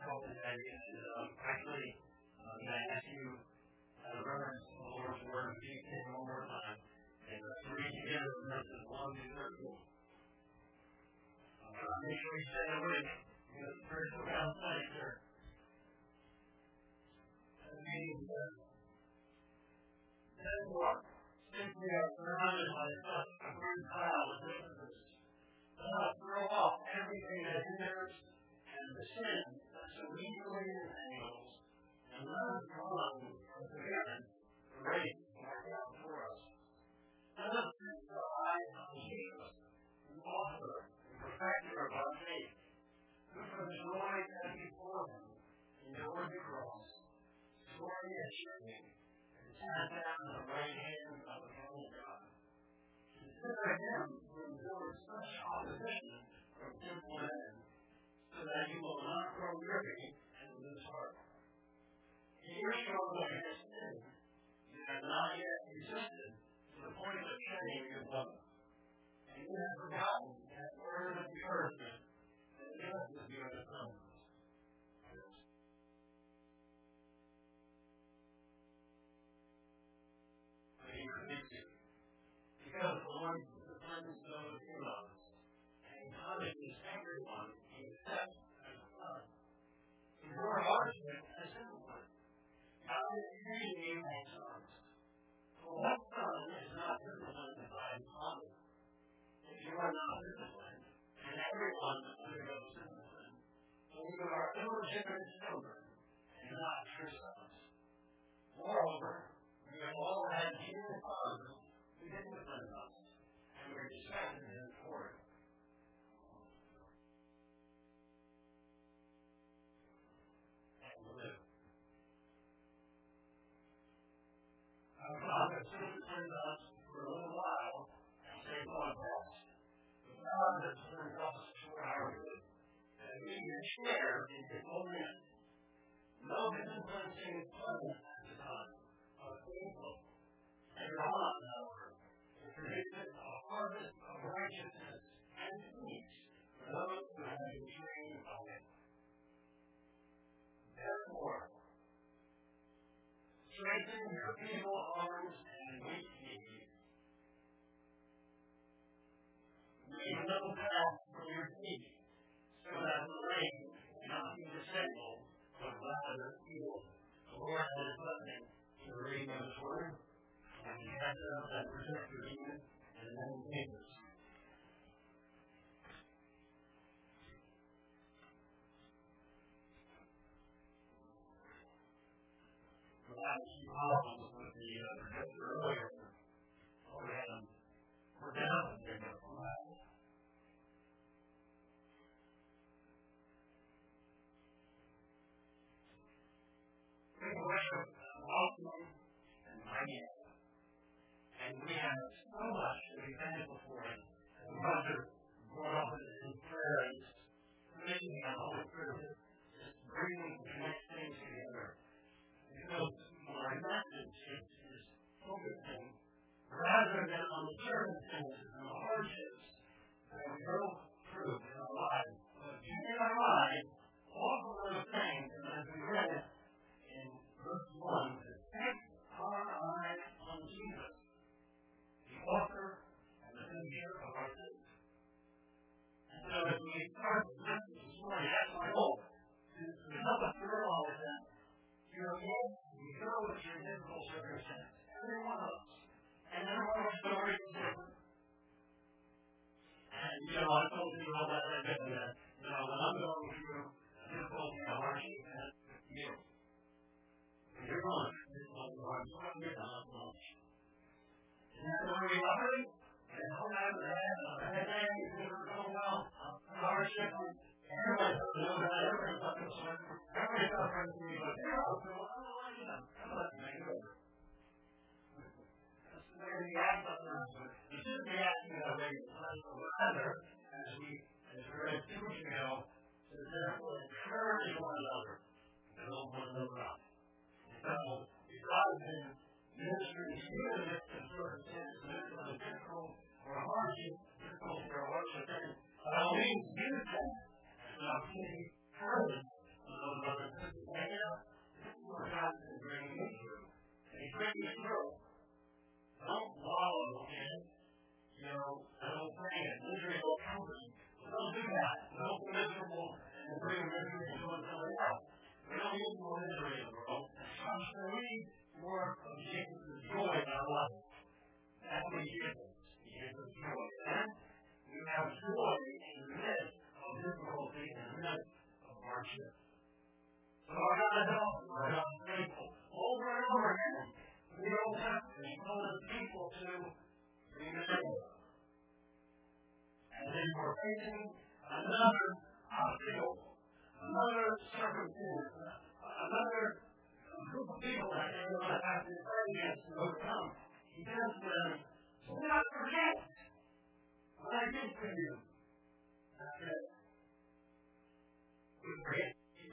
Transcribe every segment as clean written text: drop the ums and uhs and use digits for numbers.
called today, and actually, I ask you reverence the Lord's word, if you can one more time, and to read together verses 1 to 13. Make sure you say it with me. First, we're going to say, sir. Therefore, since we are surrounded by such a great cloud of witnesses, let us throw off everything that hinders and the sin that so easily entangles, and let us run with perseverance the race marked out for us. Let us fix our eyes on Jesus, the author and perfecter of our faith, who for the joy set before him endured the cross, scorning its shame, and sat down at the right hand of the throne of God. Consider him who endured such opposition from sinful men, so that you will not grow weary and lose heart. In your struggle against sin, you have not yet resisted to the point of shedding your blood, and you have forgotten that word of encouragement that blesses you in the promise. Because the Lord disciplines those he loves, and he punishes everyone he accepts as a son. Your hardship as discipline. God is treating you as sons. For what son is not disciplined by his father? If you are not disciplined, and everyone undergoes discipline, then you are illegitimate children, and not true sons. Moreover, we have all had human fathers who disciplined us, and we respected him for it. And live. Our Father disciplined us for a little while, and saved our past. But God disciplined us for our good, that we may share in his holiness. No discipline seems pleasant at the time, but painful. And God, however, produces a harvest of righteousness and peace for those who have been trained by it. Therefore, strengthen your feeble arms and weak knees. Leave a little path for your feet, so that the rain cannot be the signal, but rather fuel. The Lord has blessing to the reading of his word, and he has that protect your demon and many neighbors. We had a few problems with the projector earlier. We're down and they're going to come out. We worship awesome and mighty. And we have so much to be thankful for it. And Roger brought up in prayer and commissioning the Holy Spirit, just bringing the next things together. Because my message is focusing rather than on the circumstances and the hardships that we go through in our lives. But in our lives, all of those things, and as we read it in verse 1, to fix our eyes on Jesus, the author and the finisher of our faith. comes to lead more of Jesus' joy in our life. That's what he gives us. He gives us joy. And we have joy in the midst of difficulty, in the midst of hardship. So our God is awesome. Our God is faithful. Over and over again, the Old Testament, he told his people to remember. And then we're facing another obstacle, another circumstance, another group of people that they're going to have to fight against and overcome. He says to them, do not forget what I did for you. That's it. We forget.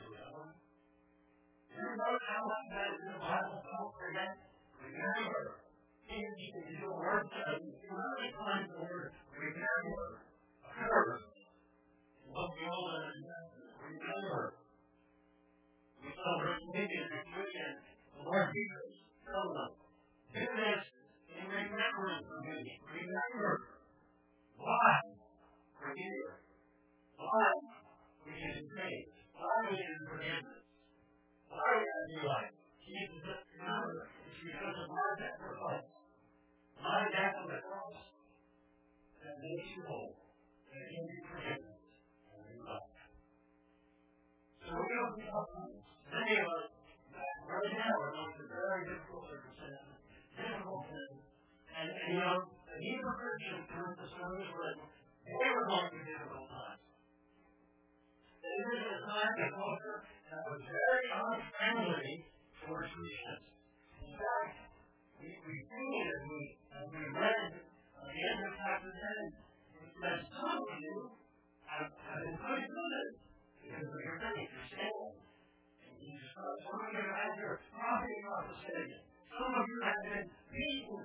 You know how much that is in the Bible, don't forget. Remember. In your word says, you really find the word remember. Occurs. What the old remember. We celebrate Communion next weekend. The Lord Jesus tells us, do this in remembrance of me. Remember. Why? Forgive. Why? We need faith. Why we need forgiveness. Why we have new life. Jesus said, remember, it's because of my sacrifice. My death on the cross. That makes you whole. That gives you forgiveness. And new life. So we don't need help. Many of us, right now, are going through very difficult circumstances. Difficult things. And you know, the Hebrew Christians through the service written, they were going through difficult times. They lived in a time and culture that was very unfriendly for Christians. In fact, we see as we read at the end of chapter 10, that some of you have been pretty good because of your faith, your stand. Some of you have had your property confiscated. Some of you have been beaten.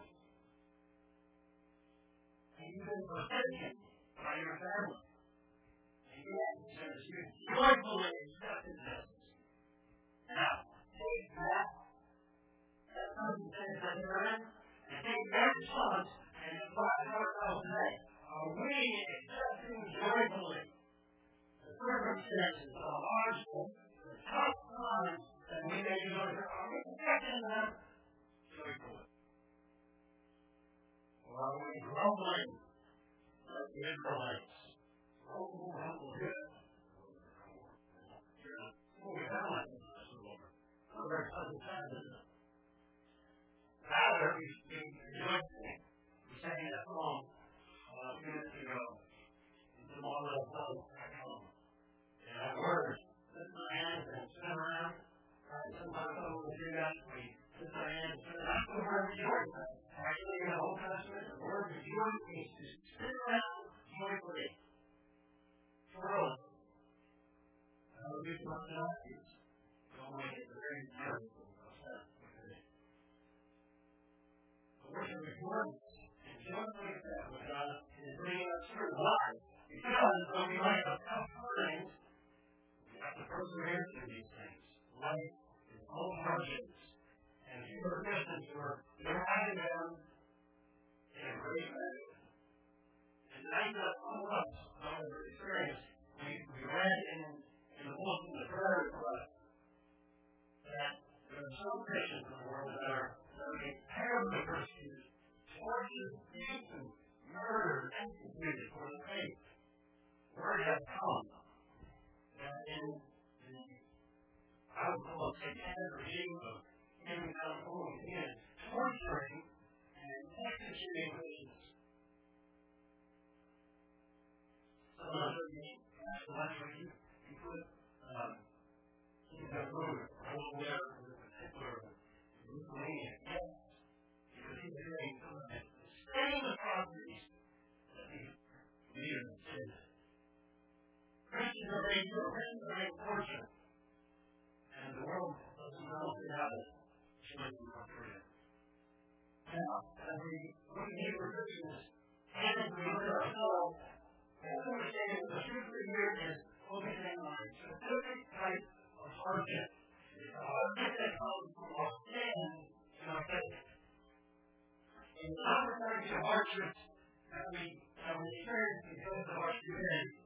And you've been forsaken by your family. And yet, it says you joyfully accepted this. Now, take that circumstance that you're in, and take that response, and apply it to ourselves today. Are we accepting joyfully the circumstances of hardship, the tough times that we may be going through? Are we accepting them joyfully? Or are we grumbling like the Israelites? Rather, we rejoicing. We sang that song a few minutes ago. Tomorrow I'll come back home. And that word, lift my hands and spin around. Sometimes some of us do that. We lift our hands and spin around. That's the word rejoice. Actually, in the Old Testament, the word rejoice means to spin around joyfully. World. We must not use. Don't make it very terrible. But we're going to rejoice and joyfully accept what God is bringing us through. Why? Because when we might have tough times, we have to persevere through these things. Life is full of hardships. And if you are Christians, you're having them in a great measure. And tonight, all of us, our experience, we read in the book in the prayer request that there are some Christians in the world that are being terribly persecuted, tortured, beaten, murdered, executed for the faith. Word has come that in the outlaw satanic regime of Kim Jong-un is torturing and executing Christians. Some of the last week, he put Kim Jong-un over there in particular Lithuania. Yes, because he was doing some of the same atrocities that these leaders did. Christians are being tortured, and the world doesn't know how to choose them for it. Now, as we look at Hebrew Christians, and we look at ourselves, we understand that the truth of the year is focusing on a specific type of hardship. It's a hardship that comes from our sin and our faith. And it's not referring to hardships that we experience because of our stupidity.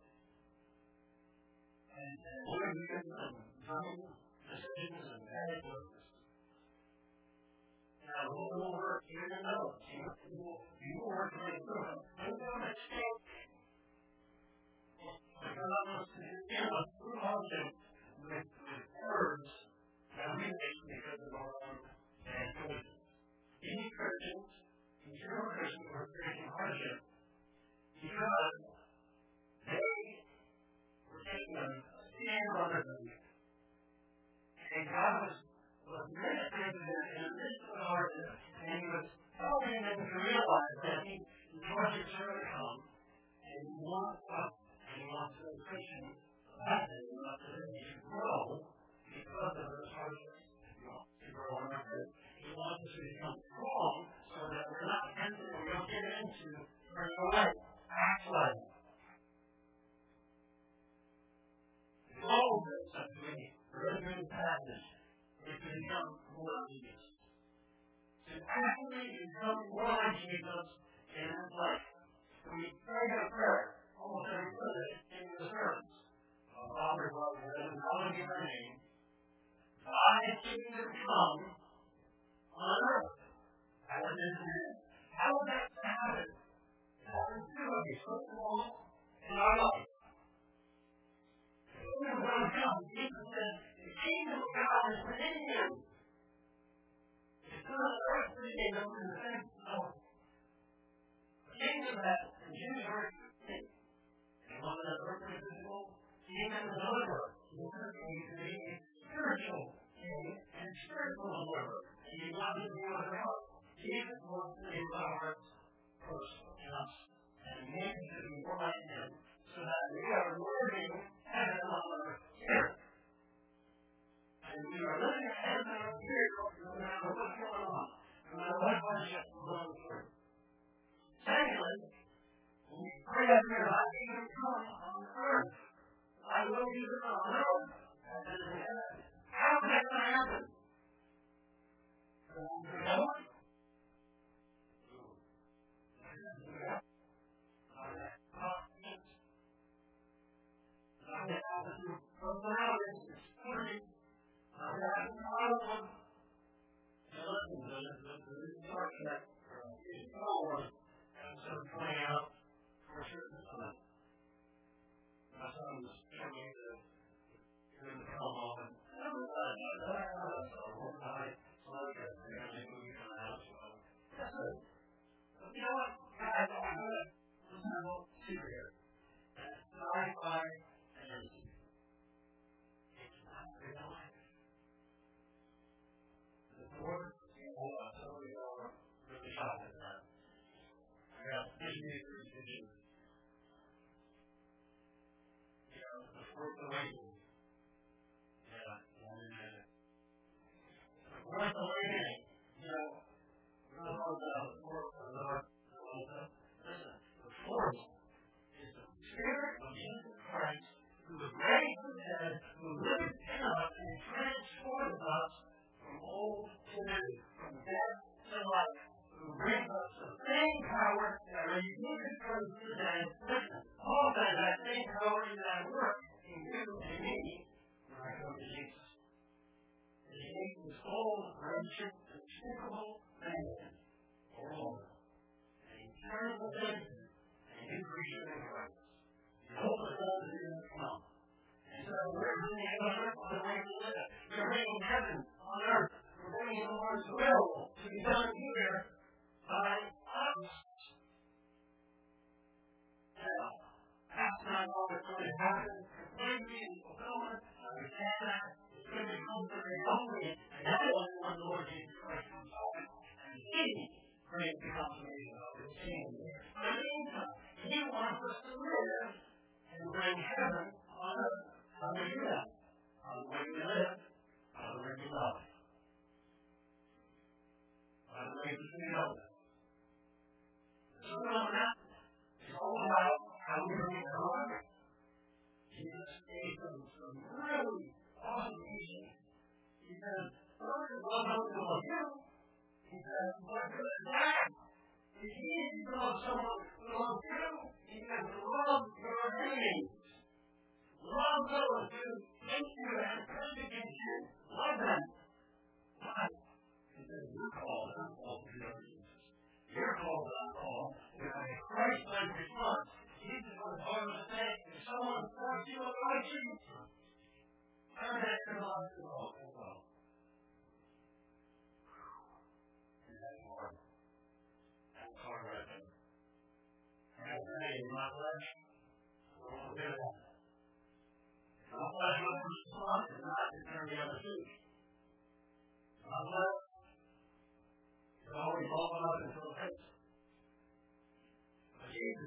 And we're doing some dumb decisions and bad choices. have a little more work here than others. You will work your way through it. Don't do a mistake. Because I'm going to give us through hardship with words that we make because of our own bad choices. Any Christians, these real Christians were facing hardship because they were taking a stand on their belief. And God was ministering to them in the midst of the hardship. And He was helping them to realize that He wants His servant to come. And He wants us, and He wants the Christians, and He wants them to grow because of those hardships. He wants to grow in our faith. He wants us to become strong so that we're not tempted and we don't get into turning away, backsliding. All of this, as we read through the passage, is to become more like Jesus. To actually become more like Jesus in His life. When we pray a prayer, almost every Sunday in the service, Father, hallowed be Thy name. Thy kingdom come on earth as it is in heaven. How would that happen? That is doing it, first of all, in our life. The kingdom of God comes. Jesus said, the kingdom of God is within you. It's not an earthly kingdom in the sense of a kingdom that the Jews were expecting. It wasn't an earthly physical kingdom of deliverer. It was going to be a spiritual king and spiritual deliverer. And He wanted to be with our heart. Jesus wants to be with our hearts first in us. And maybe to be more like Him so that we are living heaven on earth here. And we are living heaven on earth here no matter what's going on, no matter what hardship we're going through. Secondly, we pray that Thy kingdom come on earth. Thy will be done on earth as it is in heaven. How is that going to happen? You know what? I don't know. There's no secret here. Sci-fi fantasy. It's not real life. The Lord, some of you are really shocked at that. I got Disney vision. You know, the Force Awakens. Yeah, the Force Awakens. You know, we're not talking about the Force of the Lord. Listen, the Force is the Spirit of Jesus Christ who was raised from the dead, who lives in us and transforms us from old to new, from death to life, who brings us the same power that raised Jesus Christ from the dead. Listen, Paul says that same power is at work in you and me when I come to Jesus. And He makes this whole righteous, despicable man whole. And He turns the things and He creates in Christ. He hopes that God is going to come. And so we're bringing heaven on earth the way we live. We're bringing heaven on earth. We're bringing the Lord's will to be done here by us. Now, that's not always going to happen completely in fulfillment. I understand that. It's going to come to reality. And that is when the Lord Jesus Christ comes back. And He brings the consummation of His kingdom. But in the meantime, He wants us to live and bring heaven on earth. How do we do that? By the way we live, by the way we love, by the way we treat others. So it's all about how we bring it on. Jesus gave them some really awesome teaching. He says, "Lord, love those who love you." He says, "What good is that? It's easy to love someone who loves you." He says, "Love your enemies. Love those who hate you and persecute you. Love them." Why? He says, "You're called to in my flesh. I want to do that. My flesh was response is not to turn the other cheek. My flesh is always open up into the face. But Jesus,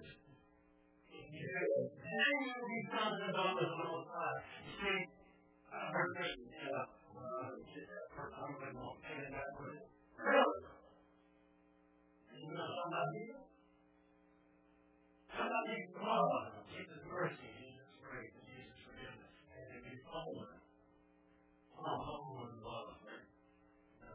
then you will be sons and daughters of the Most High. You see, I've heard Christians say, I'm going to pay it back with it. Really? And you know somebody? Somebody, Jesus mercy, Jesus grace, and Jesus forgiveness. And if you follow it, follow in love. No.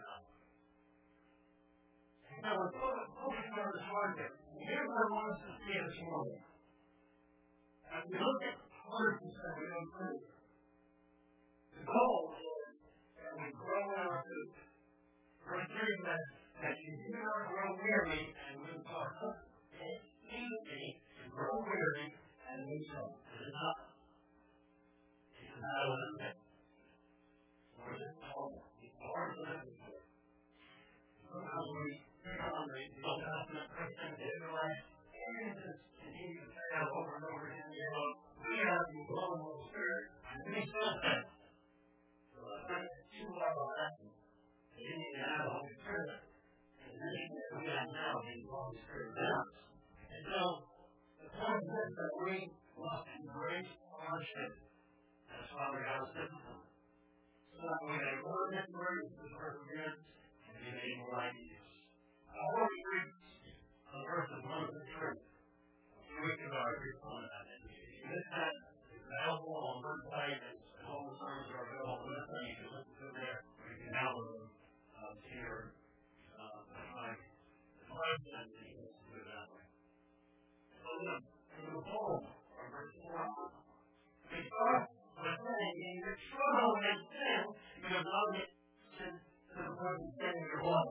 And so we're focusing on this hard thing. Here's what I want us to see this morning. As we look at verses that we don't see, the goal is that we grow in our faith. Verse 3 says that you do not grow weary and lose heart. It's easy to grow weary and lose heart. It is not. It's not a limit. Or is it hard? It's hard to live with it. Sometimes we pick on the Old Testament Christians, the Israelites, and just continue to fail over and over again. We have the blown of the Spirit, and we still fail. So let's bring it to our lesson. You need to have the Holy Spirit. And the mission that we have now is the Holy Spirit does. And so, the point is that we must embrace hardship. That's why we have discipline. So that we may learn this grace with perseverance and be able to ideas. I want to read the verses 1 through 3. We can agree on that. This text is available on the website, and all the sermons are available on the website. You can listen to there, or you can download them here. That's like the question, and you can listen to it that way. So the poem, or verse 4, we start by saying, in your struggle against sin, you have not been to the point of sin in your blood.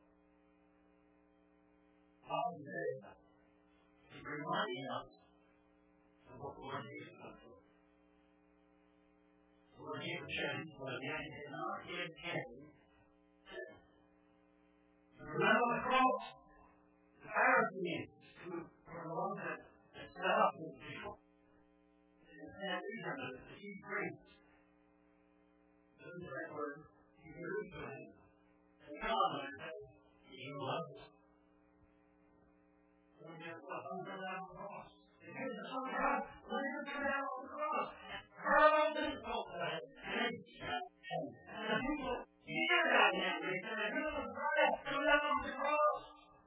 Paul says, he's reminding us of what the Lord Jesus done for us. The Lord Jesus changed, but yet he did not give him sin. Remember the cross? The Pharisees, who were the ones that set up the people, and these are the chief priests. Those that were Jerusalem, and God said, he loves us. So guess what? I'm going down on the cross. And here's the Son of God, let's go down on the cross. Hurl this boat at it. And the people hear that and they say, who's the Christ? Go down on the cross.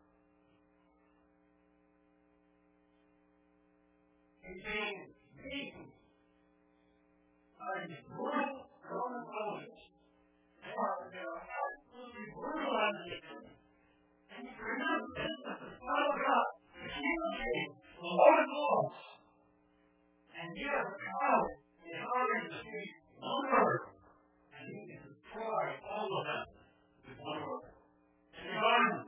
He's being beaten by these brutal Roman soldiers. They are absolutely brutalizing him. And remember, this is the Son of God, the King of Kings, the Lord of Lords. And he has a power in order to defeat one word, and he can destroy all of them with one word. In the garden,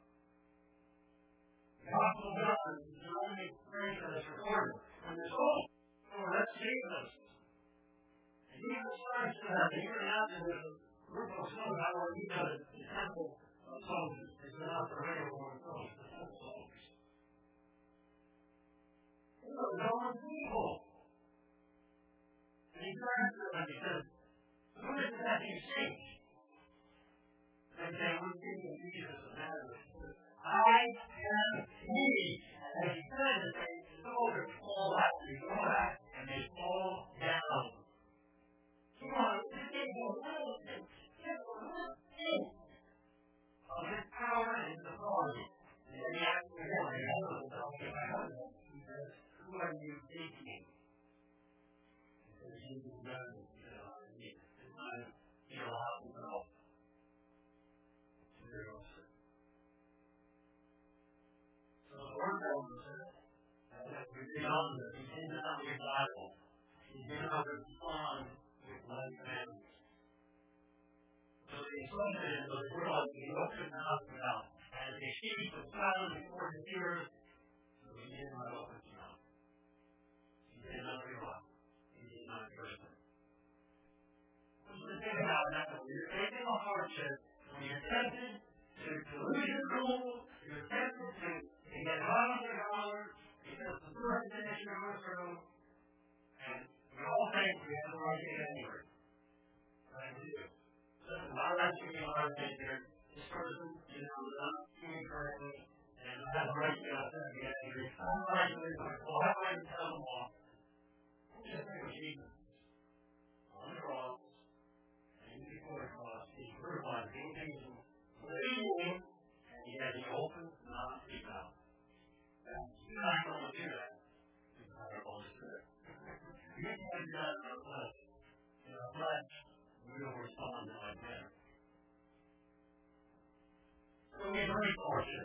the Gospel of John is the only experience that is recorded. And the soul, that's Jesus. And Jesus starts to have the international with a group of soldiers that were each other, the temple of soldiers. It's not the regular one of soldiers, the temple soldiers. They were Roman people. And he turns to them and he says, who is it that you seek? They say, we're seeking Jesus of Nazareth. I am he. And he said that they soldiers fall back, they go back, and they fall down. Come on, this is a little thing. Just a little thing of his power and his authority. And then he asked me one, and I was talking about him. He says, who are you seeking? He says, Jesus of Nazareth. It's not a theological. So the word tells us that we read on this, he did not read the Bible. He did not respond with one commandment. So the instruction is the world, he opened not his mouth. As a sheep was silent before his hearers, so he did not open his mouth. He did not reply. He did not curse them. What's the thing about that? When you're facing a hardship, when you're tempted to lose your cool, you're tempted to get $100, you because the first finish you're going through, and we all think we have the right to get angry. Right? We do. So my right to be hard to here, this person, is not doing correctly, and I have the right to get upset and get angry. I have the right to do it. Well, I have the right to tell them off. Just think of Jesus. On the cross, and before the cross, he crucified the King Jesus, bleeding, and yet he opened not his mouth. You're not going to do that. You're not going to do it. You can't do that in our flesh. In our flesh, we don't respond like that. So we very fortunate.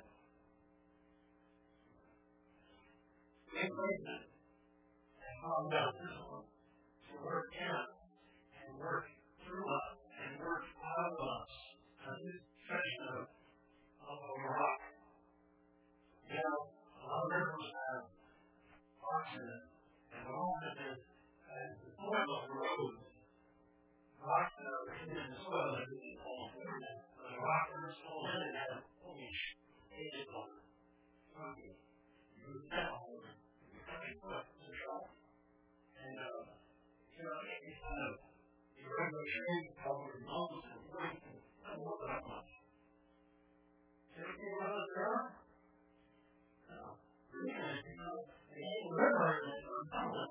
We embrace it. And follow God to work in us, and work through us, and work out of us. As this stretch of a rock. You know, a lot of rivers have rocks in it, and the moment that the soil erodes, rocks that are hidden in the soil that we can fall through them. But the rock that is full in it has only edges on it. Okay. You step on it, you cut your foot to the shock. And, you know, it's kind of, you run the tree, cover your nose, and blink, and don't look that much. You ever see one of those girls? No. Really, you know, they ain't a river, and it's a tumbling.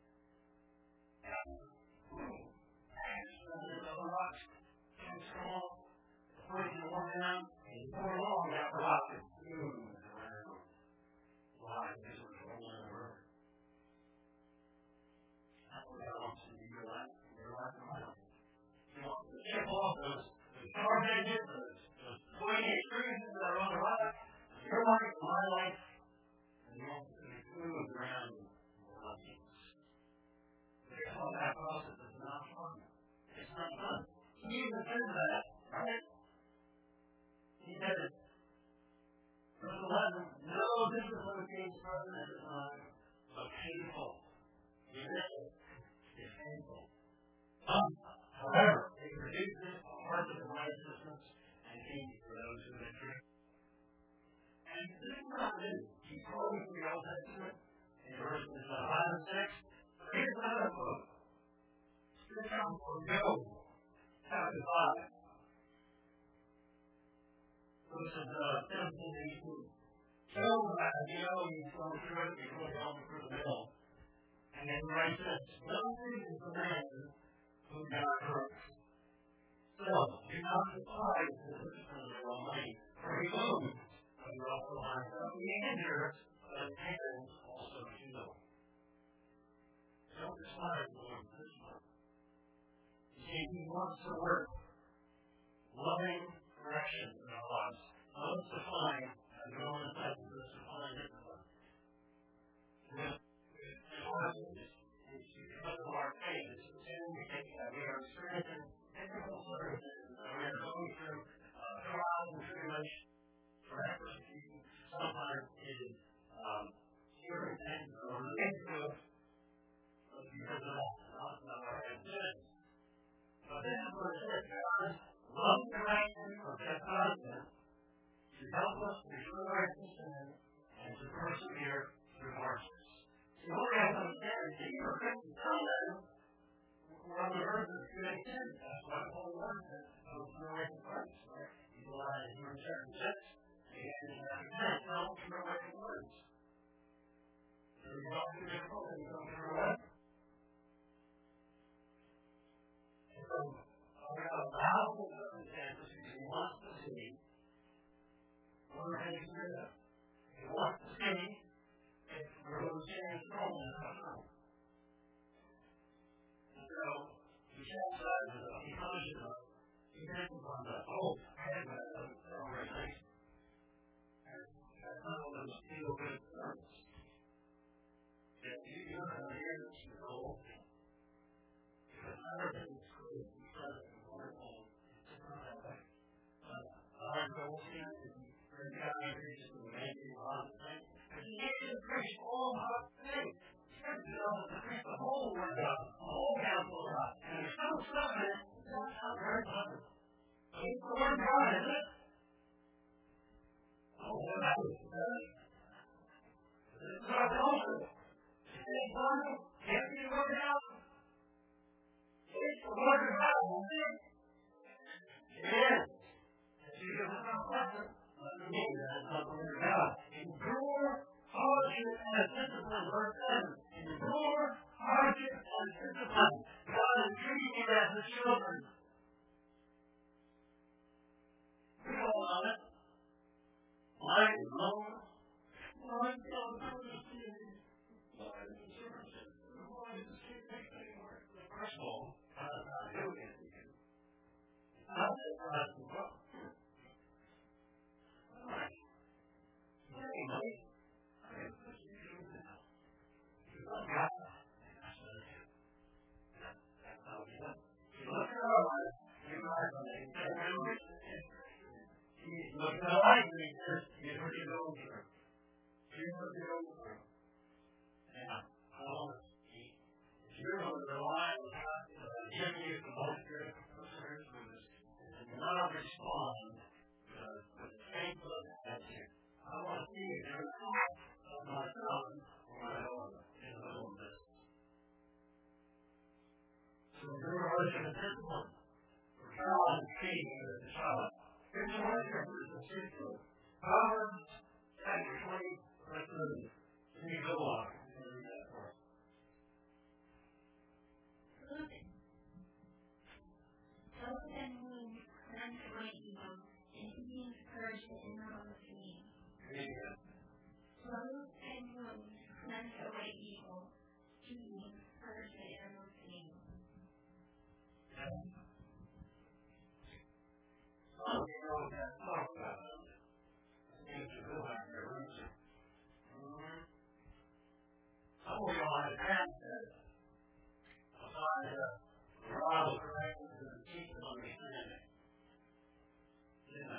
The rocks can come off, the point you walk down, and you pour along that rock, and boom, around. Why? Because it's rolling in the river. That's what God wants you to do, right? You're like a mile. You want to chip off those sharp edges, those pointy extrusions that are on the rock. You're like my life, and you want to be smooth around the rocks. Guess what? That process is not fun. It's not fun. He even says that, right? He said it. Verse 11, no discipline against president is not, but painful. You miss it. It's painful. However, it produces a heart of righteousness and peace for those who have drifted. And this is not new. He quotes the Old Testament in verses 5 and 6. Here's another quote. This comes from Job, chapter 5. Verses 17 and 18. Job, you know, he's going through it, he's going down through the middle. And then he writes this, blessed is the man whom God corrects. So, do not despise the discipline of the Almighty, for he moves, but he also lines up the anger, but his hands also heal. Don't despise the Lord's discipline. You see, he wants to work loving correction in our lives. Not to find, as Roman says, to find discipline. It's because of our faith. It's the sin we take that we are experiencing difficult circumstances. We are going through trials and tribulations, persecution. Sometimes it is irritating or ridiculous. Because of that, not our intention. But this is what it says. God loves correction or chastisement to help us restore our sin and to persevere through hardships. So what we have to understand is that you're affected sometimes from the earth of good intent. That's why Paul warns us to turn away from Christ. He lied in Hebrews chapter 6 and in chapter 10. Don't turn away from words. So you're not too difficult and you don't turn away. So, we have a powerful circumstances he wants to see. One of the things he wants to see if we're going to stand strong in our time. And so, he chastises us, he punishes us, he disciplines us. Oh, I had that organization. That's not what those feel good terms. If you do not hear this, you're the whole thing. Because everything is good and present and wonderful. It's not that way. Our goal here is for God to reach us and make you a lot of things. But he can't just preach all about things. Scripture tells us to preach the whole word of God, the whole counsel of God. And there's some stuff in it that's not very pleasant. But it's the word of God, isn't it? children. We all know it. Light is lower. Light is first of all, who is he? Not that God is well. All right. Anyway, that's what you do now. You love God. That's what it is. That's how we do it. You look at our life, you guys are making memories. You look at our life, and he says, here's what you're going through. Here's what you're going through. Now, if you're going to rely on God, giving you the Holy Spirit to persevere through this, and not respond with the same sort of attitude. I want to see you there of my son or my daughter in the middle of this. So your relation is this one. For God and King as a child. Here's the one verse of Scripture. Proverbs chapter 20, verse 30. Can you go on? Can you read that for us? Those that move cleanse away evil, and he purge the innermost being. Amen. Those that move cleanse away evil, he purge the innermost being. Some of you know that talk about it. Things are good out there, aren't you? Some of you all have passed that. Apply the moral correctness to the teach of understanding. Yeah.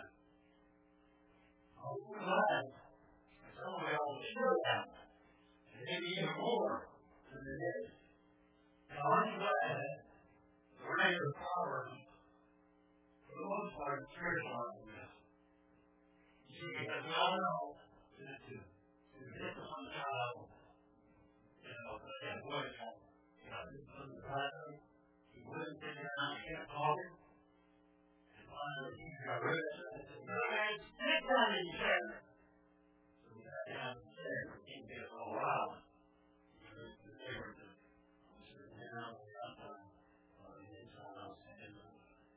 I'm glad that some of you all show that. And maybe even more than it is. Now, I'm glad that the writer of Proverbs, for the most part, is spiritualizing this. You see, because we all know that to discipline a child, boy, this was the classroom. He wouldn't sit down, he kept talking. And finally, he got rid of it. He said, "No, man, sit down in your chair." So we sat down in the chair, and he did it all out. They were just sitting down, and outside, on the inside, I was standing there.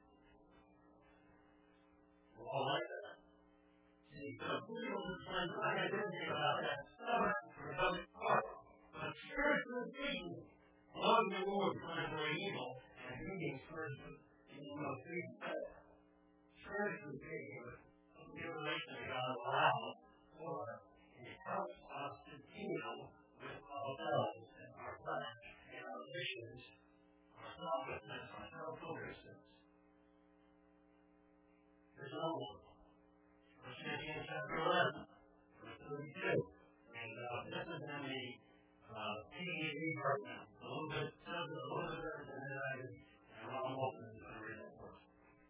We're all like that. See, so we don't explain, I had anything about that stubborn rebellious heart. But spiritually speaking, loving the Lord finds no evil, and being spiritual is the most big step. Spiritually speaking, the relation to God allows for it helps us to deal with ourselves and our flesh and our issues, our selfishness, our self-focusness. There's another one. 1 Corinthians chapter 11, verse 32. And this is in the TEV program. A little bit better than that. And Ron Walton is going to read that first.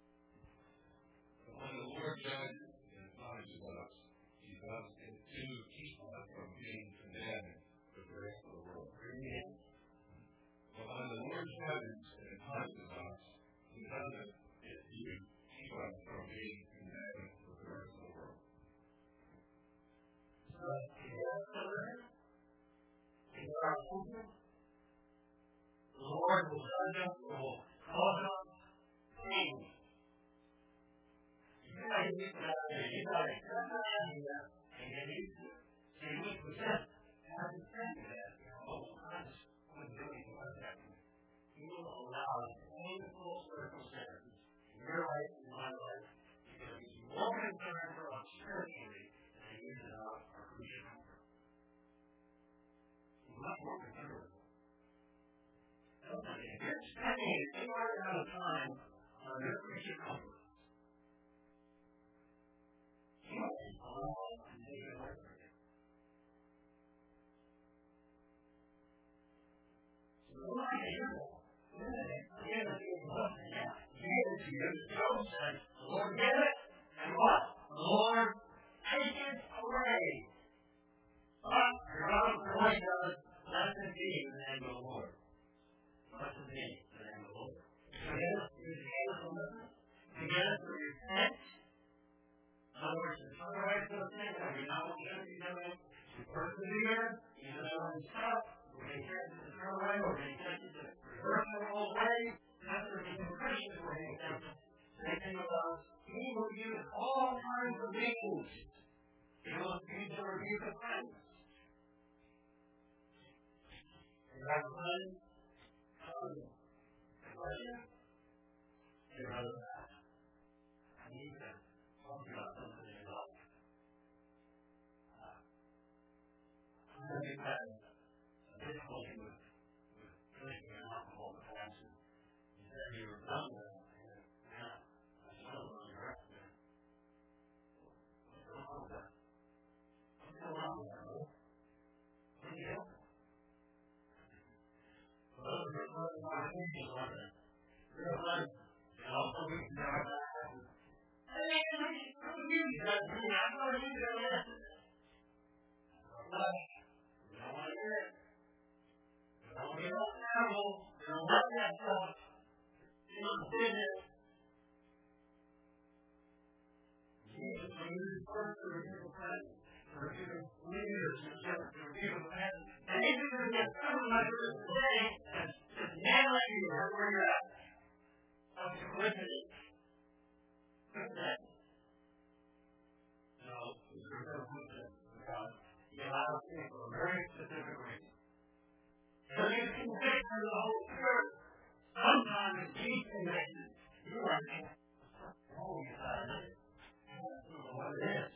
When the Lord judges and punishes us, he does it to keep us from being condemned with the rest of the world. Amen. But when the Lord judges and punishes us, he does it to keep us from being condemned with the rest of the world. The Lord will judge us, will cause us pain. You got to get that out of you. You got to get that out of you and get used to it. See, we present as a friend of that. I just wouldn't do anything like that. He will allow painful circumstances in your life and my life because he's more concerned for us spiritually than he is about our creature comfort. He's much more concerned. If you're spending any amount of time on your creature comfort, he might allow and take it away from you. So why do you know? Again, it's getting close to him. He gave it to you. Job said, the Lord gave it, and what? The Lord take it away. But regardless of the way he does it, blessed be the name of the Lord. Blessed be the name of the Lord. To get us through the end of the lesson, to get us to repent. In other words, to turn away from those things that we know we shouldn't be doing, to persevere, even though we're stuck, we're being tempted to turn away, we're being tempted to reverse our old ways. That's what being a Christian thing about he will use all kinds of means. He will use to rebuke a friend. You have a friend? You'd rather that. I need to talk about something in your life. I'm going to have a difficulty with drinking and alcohol in the past. You said you were done with it. Yeah. I still don't regret it. What's going on with that? What's going on with that? What do you help? Well, those are my things, aren't they? Real life. And also we can talk about that. Hey, look at you guys. I'm going to use that lesson. But you don't want to hear it. You don't want to get off the animal. You don't want that stuff. You don't did it. Jesus, when you first to review a friend, to review leaders, to review a friend, and if you can get something like this today, and just nail it you right where you're at. What's your coincidence? What's that? No, there's no coincidence with God. You allow things for a very specific reason. So you convict of the Holy Spirit. Sometimes it's deep conviction. You are holy inside of it. I don't know what it is.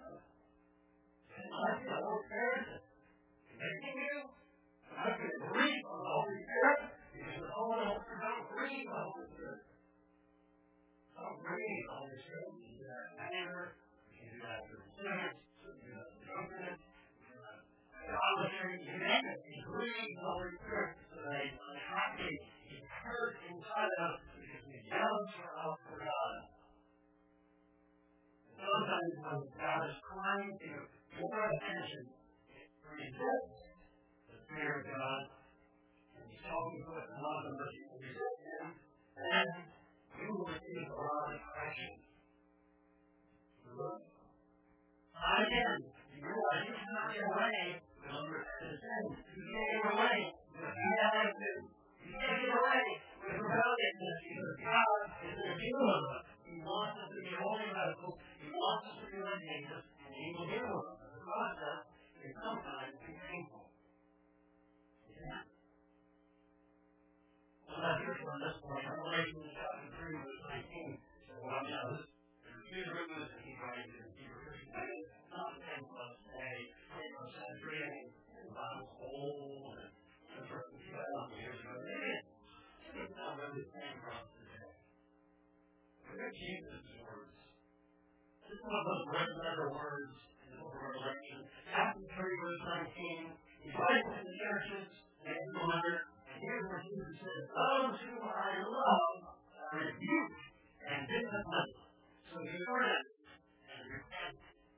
I feel the Holy Spirit is convicting you. I can breathe on the Holy Spirit because the Holy Spirit don't breathe on the Holy Spirit. Don't breathe on the Holy Spirit. You can do that in anger. You can do that through sinners. You can do that through drunkenness. You name it. He breathes the Holy Spirit so that he's unhappy. He's hurt inside of us because he yells for us for God. Sometimes when God is trying to get our attention, it resists the Spirit of God, and he's talking to us in love and mercy to resist him, and we will receive a lot of correction. Again, you realize you cannot get away with unrepentant sin. You can't get away with bad attitude. You can't get away with rebelliousness because God is in a deal with us. He wants us to be holy vessels. He wants us to be like Jesus, and he will deal with us. The process is sometimes painful. Yeah. Well, now here's from this point. Revelation chapter 3, verse 19. So, well, you know, this is the witness that he writes in Hebrews. Not 10 plus a 10 century, and the Bible's old, and it's written 2,000 years ago. It's not really the same for us today. Look at Jesus' words. This is one of those red letter words in the book of Revelation. Chapter 3, verse 19. He writes to the churches, and the letter, and here's what Jesus says: those who I love, I rebuke and discipline. So be earnest and repent.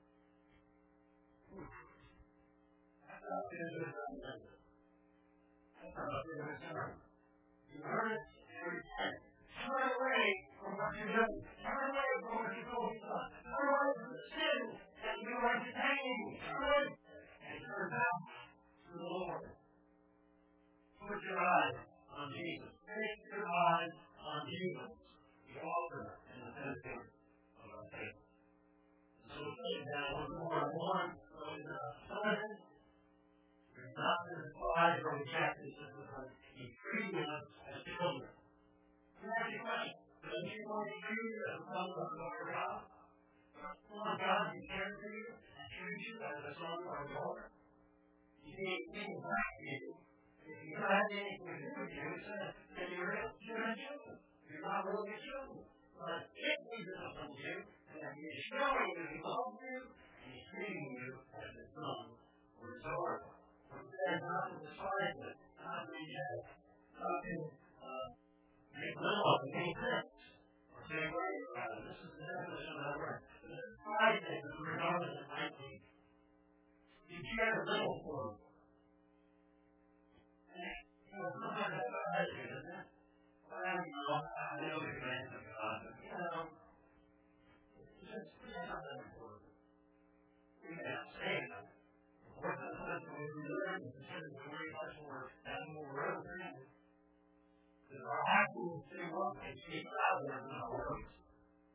That's not good as a sermon. That's not good as a sermon. Be earnest and repent. Turn away from what you're doing. Turn away from what you're going on. Turn away from the sin that you are entertaining. Turn away and turn back to the Lord. Put your eyes on Jesus. Fix your eyes on Jesus, the author and the finisher of our faith. So we'll say that we're more one of the Son. We're not to despise or reject His discipline. He treated us as children. Let me ask you a question. Does He want to treat you as a son of our God? Does God who cares for you and treats you as a son or a daughter? You see, He can back you. If you don't have anything to do with you, then you're a children. You're not really a children. But if He disciplines you, then He's showing that He loves you, and He's treating you as a son or a daughter. So He says not to despise it, not to reject, not to make little of it, make sense, or say worry about it. This is the definition of that word. Despise it is regarded as lightly. You care little for it. Sometimes that's our attitude, isn't it? Well, I know the commands of God, but it's not that important. We may not say that. Of course, that's what we learn. It's considered very much more reverent. Because our actions say what they speak louder than our words.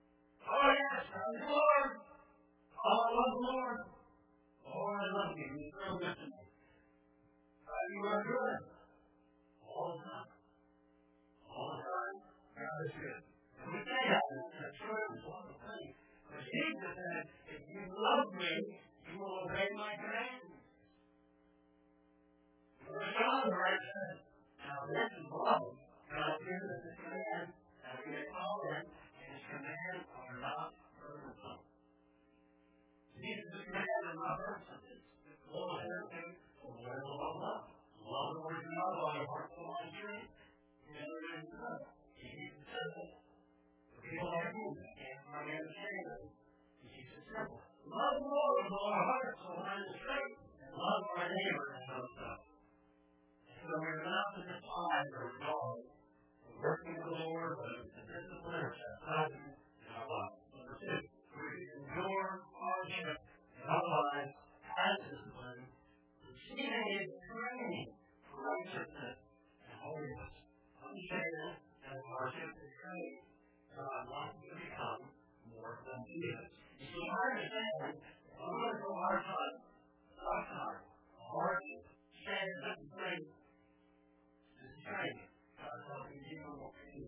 not hurt something. Love everything. Love. Love the word of God on your heart, soul, and strength. Never do good. He keeps it simple. For people like me, I can't really understand it. He keeps it simple. Love the Lord with all our heart, soul, mind, and strength. And love our neighbor and other stuff. So we're not to despise or dog. We're working with the Lord, whether it's a discipline or chastisement in our lives. Number 2, we endure hardship in our lives as discipline, receiving His training for righteousness and holiness. Understand that hardship is training. God wants you to become more than Jesus. You see, I understand I'm going to go hard time, tough time, hardship, shame, that's training. This is training. God's helping you know what to do.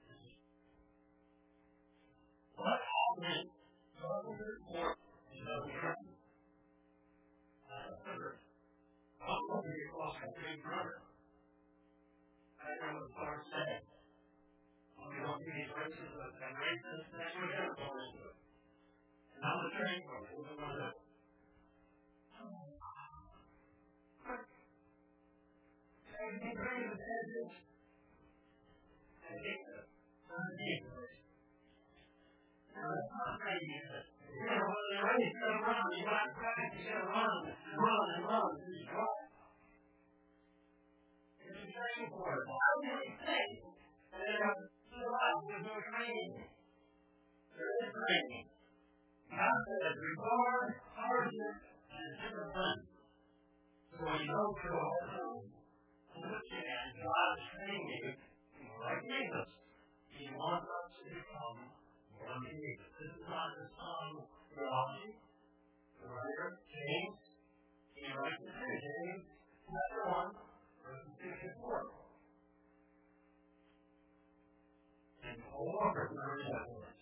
What happened? God will report. He doesn't training. Third, I'm going to get lost in big brother. I know what the Lord said. We don't do these races and races, that's what they're going into it. And I'm the training for it. What do I do? Everything great is edges. I hate that. I hate that. It's not great, is it? You know, when you're ready to run, you got to practice, you got to run and run. It's dry. It's a training for it. How do you think that there's no training? There is training. God says, regard hardship and discipline. So when you go through a hard time, understand God is training you like Jesus. He wants us to become more like Jesus. This is not just some theology. The writer, James, he writes the same. James, chapter 1, verses 6 and 4. And all of us are in that word.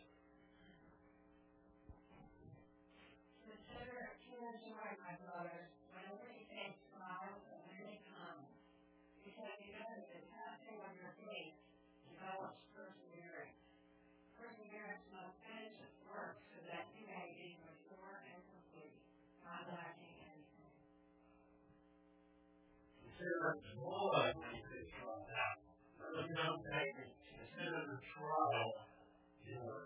Consider it joy, my brothers, whenever you face trials and when they come, because you know that the testing of your faith develops perseverance. Perseverance must finish its work so that you may be mature and complete, not lacking anything. Consider it joy when you face trials. Now, really don't take it. Consider the trial joy.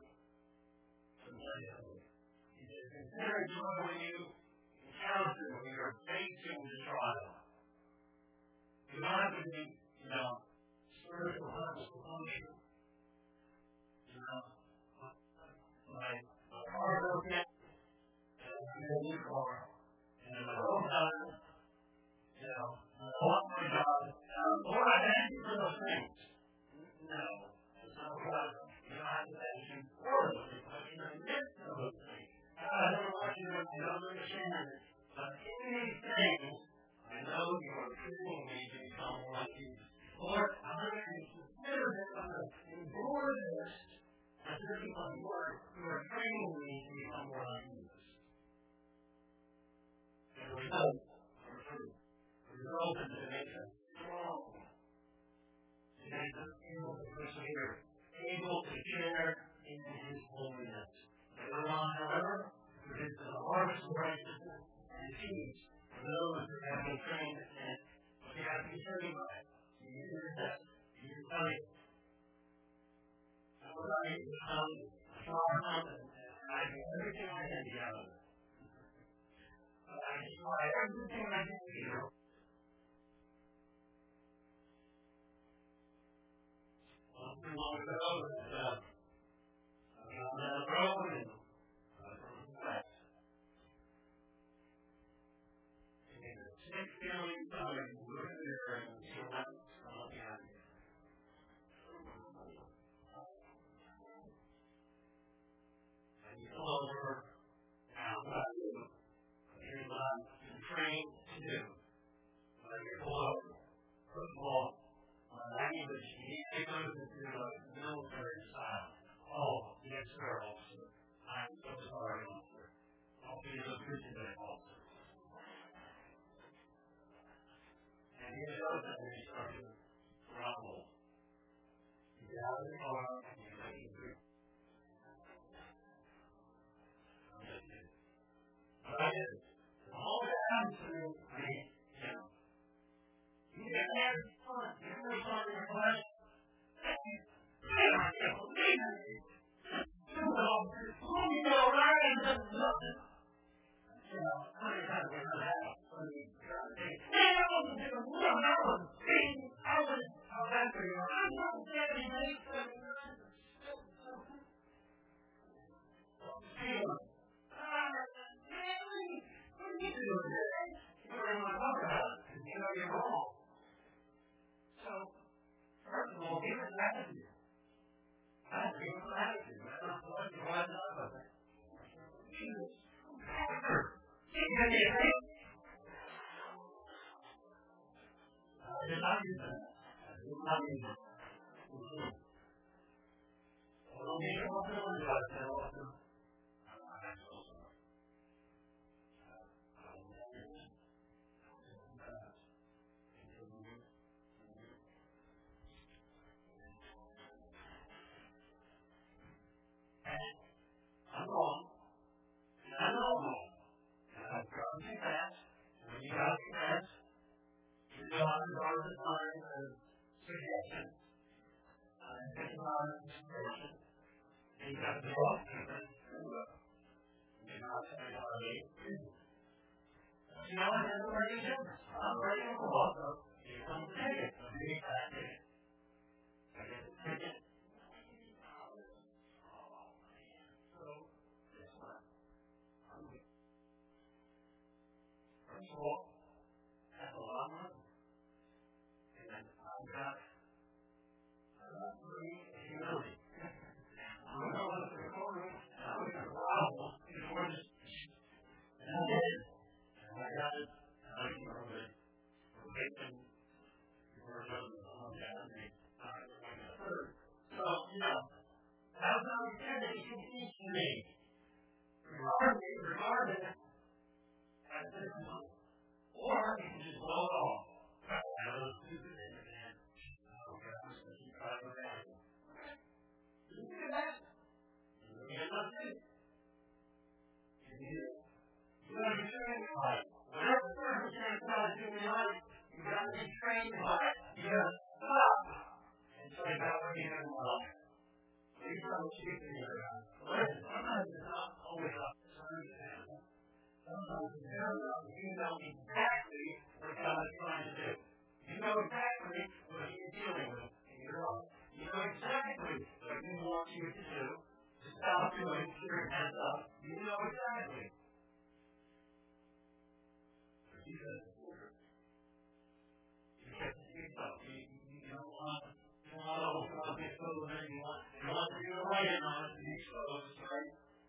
Consider joy when you encounter, when you're facing the trial. You don't have to be, spiritual function. Like a car broke down, and I get a new car, and my whole time, I want my job. Lord, I thank you for those things. No, it's not what you don't have to thank Him for those things, but in the midst of those things. God, I don't want you to understand it, but in these things, I know you are training me to become more like Jesus. Lord, I'm going to consider this, I'm going to endure this, as if because you are training me to become more like Jesus. And the results are true. The result is to make us strong, to make us able to persevere, able to share in His holiness. Later on, however, produces a harvest of righteousness and peace for those who have been trained in it. But you have to be trained by it. You need to resist. You need to study it. So what I need to become a strong mountain, and I do everything I can to get out of it. I try everything I can do. Not too long ago, I was on that road and I was on the west. And the 6 feeling somebody was there and he went from behind me. And he pulled over and what I do. Here's what I'm trained to do. When I pull over, first of all, my language immediately goes into a military style. Oh, yes, sir, officer. I'm so sorry, officer. I'll be able to do today, officer. And he shows that when he starts to throttle. You get out of the car and you let him through. I'm just kidding. But I did it. responsibility I feel also. I feel sorry. I don't know. I'm wrong. I know I'm wrong. And I've gotten too fast. When you got too fast, you got as hard as time as suggestion. I'm thinking about it. You got to go. You're not saying how it is. You know, I'm ready to do this. I'm ready to go up. You come to take it. I'm being back in it. I get to take it. So, guess what? I'm good. First of all, that's a lot of money. And I've got humility. I'm going to look at the courtroom, and I'm going to grovel before this. And I did it. And I got it. And I can remember it. We're waiting for another one down. And we're going to third. So, you know, that's how we can it. You can teach me. Regardless, at this point. Or you can just blow it off. I was stupid and okay, I'm just going to keep trying with that. You can do that. You can do it. You can do it. You got to be trained by it. Whatever circumstance God is doing in your life, you got to be trained by it. You got to stop and say, God, what are you doing in my life? Please don't speak to me about it. Listen, sometimes it's not always up to understand. Sometimes it's very up. You know exactly what God is trying to do. You know exactly what He is dealing with in your life. You know exactly what He wants you to do. To stop doing, keep your hands up. You know exactly. But you got to order. You got to do something. You don't want to open up your food and you want to do the right and not to be exposed, right?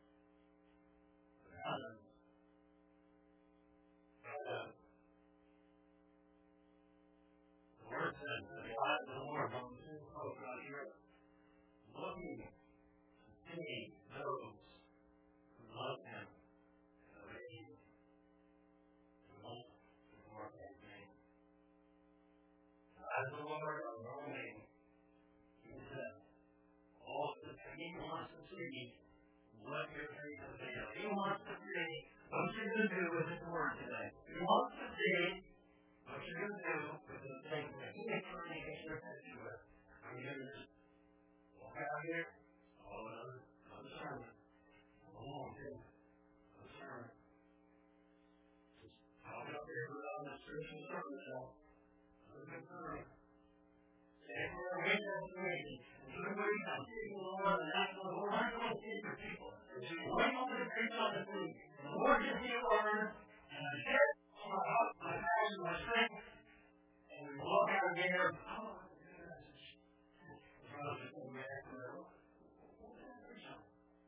The Word says that the eyes of the Lord on the two folks out here looking to see those who love Him and obey Him and want to glorify His name. The eyes of the Lord are roaming. He said, all that He wants to see what your faith is in. He wants to see what you're going to do with His Word today. He wants to see what you're going to do with the things that He is trying to get your attention with. Are you going to just walk out here? Oh, another sermon. Oh, okay. Another sermon. Just talk up here without the spiritual sermon now. Another good sermon. And we're waiting on the meeting. And we're waiting on seeking the Lord and asking the Lord, I'm going to see your people. And so we're waiting on the preach on this week. And the Lord gives me a word. And I share it on my heart, my passion, my strength. And we walk out of there. Oh, my goodness. The brother just came back from there. What did I preach on?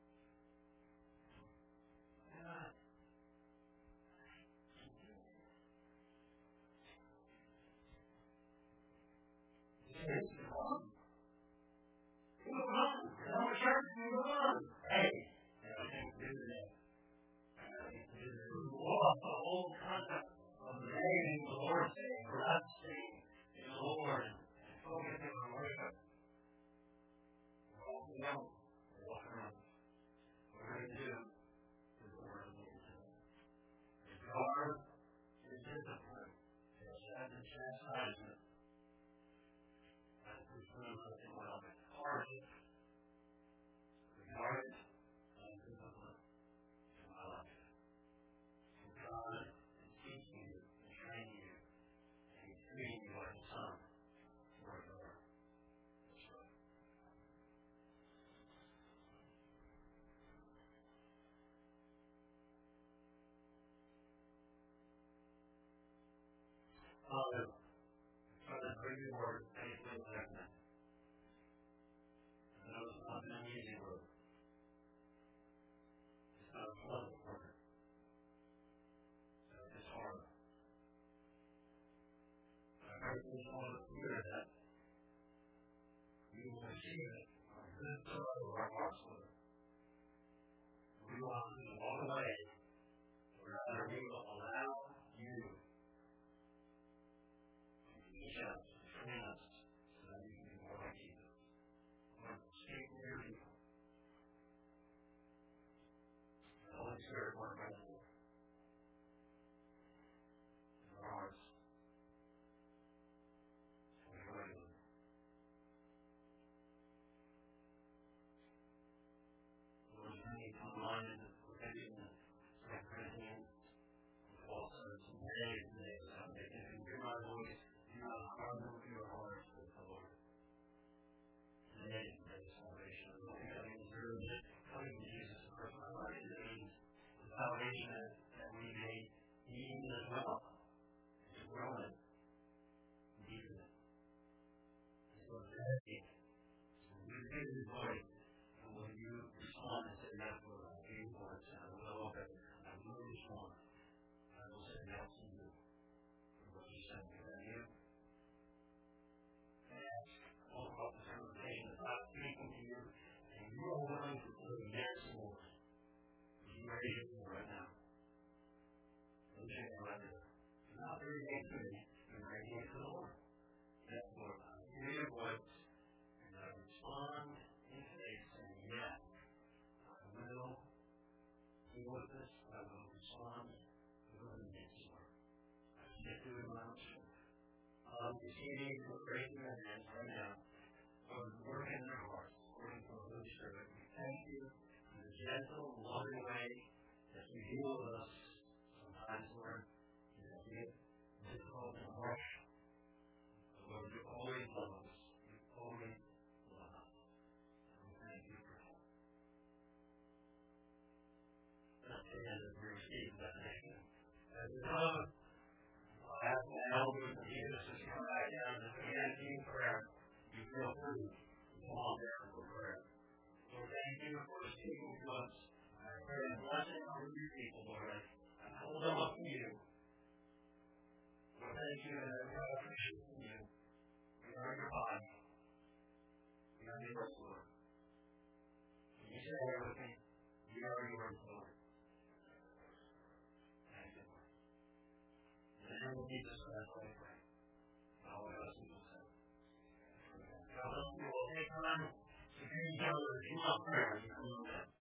Move on. Come to church, move on. Hey, everything to do today. What the whole concept of naming the Lord's name, resting in the Lord, and focusing on worship. Well, we don't walk around. What we're going to do is the Word of the Lord today. And guard His discipline, His chastisement. That's His food of the well. Hardship. Guard it and discipline in my life. God is teaching you and training you, and He's treating you like a son or a daughter. That's right. Father, for the very word, faithfully listening. I know it's not an easy word. It's not a pleasant word. It's hard. I just want to hear that. We will receive it on this side of our hearts, Lord. sent me that you. Ask all about the conversation about speaking to you, and you are willing to say yes, Lord. You are here right now. Don't change right now. You're not very good to me. You're very good to the Lord. Yes, Lord. I hear your voice, and I respond in faith, saying, yes, I will deal with this. I will respond. I will engage, Lord. I can't do it on my own strength. You see these who are raising their hands right now. Lord, work in their hearts, according to the Holy Spirit. We thank you in the gentle, loving way that you deal with us sometimes, Lord. You have been difficult and harsh. But Lord, you always love us. You always love us. And we thank you for that. That's the end of the received benediction. As we come, I'll ask the elders and Jesus to come back down and begin in prayer. You feel free to come on there for prayer. Lord, thank you for speaking to us. I pray a blessing over your people, Lord. I hold them up to you. Lord, thank you that we have appreciation from you. We are your body. We are yours, Lord. Can you say that with me? We are yours, Lord. Thank you, Lord. In the name of Jesus Christ, I pray. All of us people say. God bless you all. Take time to be together. If you want prayer, you can